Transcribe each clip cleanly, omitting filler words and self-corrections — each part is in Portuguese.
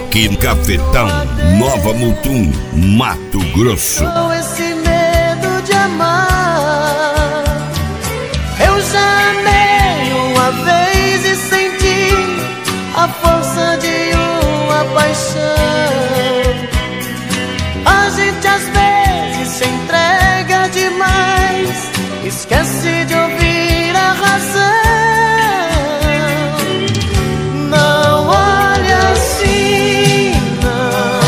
aqui em Cafetão, Nova Mutum, Mato Grosso. Esse medo de amar, eu já amei uma vez e senti a força de uma paixão. A gente às vezes se entrega demais, esquece de ouvir a razão. Não olhe assim, não.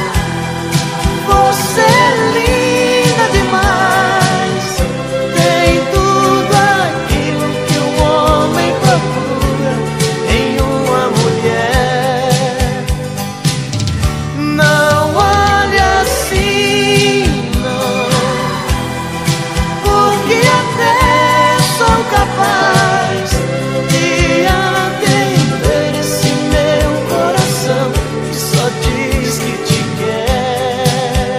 Você é linda demais, tem tudo aquilo que um homem procura em uma mulher. Não olhe assim, não, porque até sou capaz de atender esse meu coração que só diz que te quer.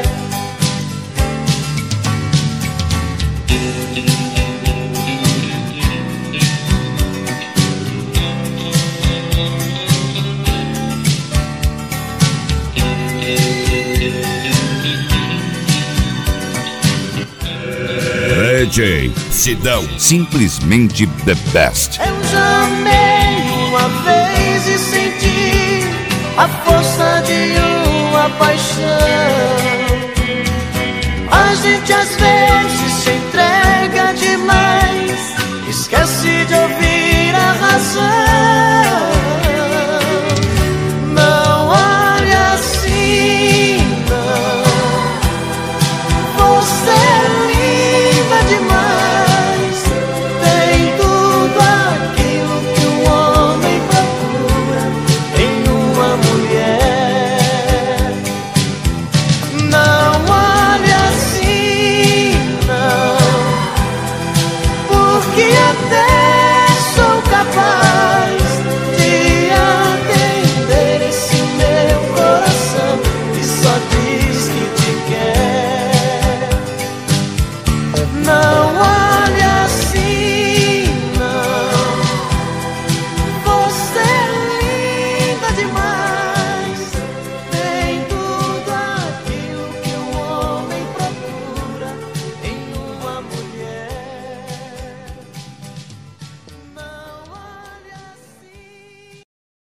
DJ Sidão, simplesmente the best. Eu já amei uma vez e senti a força de uma paixão. A gente às vezes se entrega demais, esquece de ouvir a razão.